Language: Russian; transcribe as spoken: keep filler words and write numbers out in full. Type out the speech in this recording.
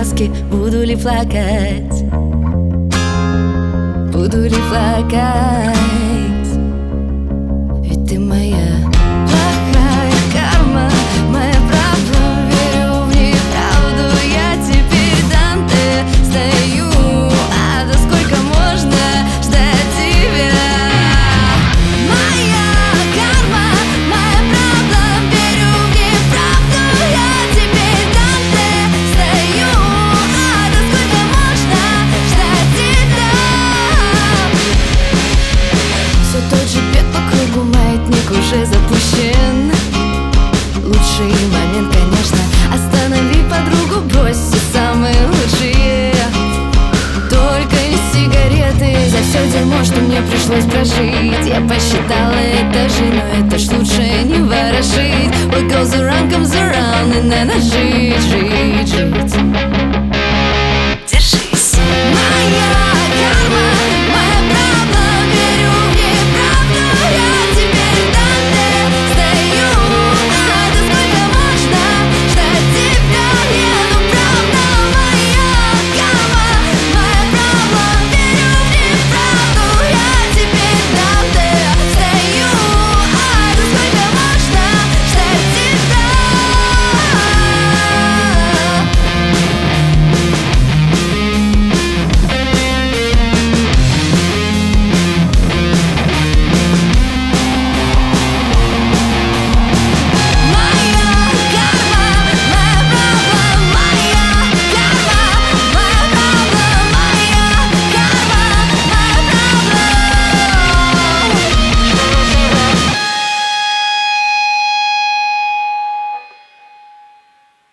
сказки, буду ли плакать, буду ли плакать. Ведь ты моя плохая карма, моя правда, верю в неправду. Я теперь Данте стою, а до сколько можно ждать тебя? Моя карма, моя правда, верю в неправду. Я теперь Данте стою, а до сколько можно ждать тебя? Все тот же бег по кругу, маятник уже запущен. Лучший момент, конечно, останови подругу, брось все самые лучшие. Только не сигареты, за все дерьмо, что мне пришлось прожить. Я посчитала этажи, но это ж лучше не ворошить. What goes around comes around, и надо жить, жить, жить.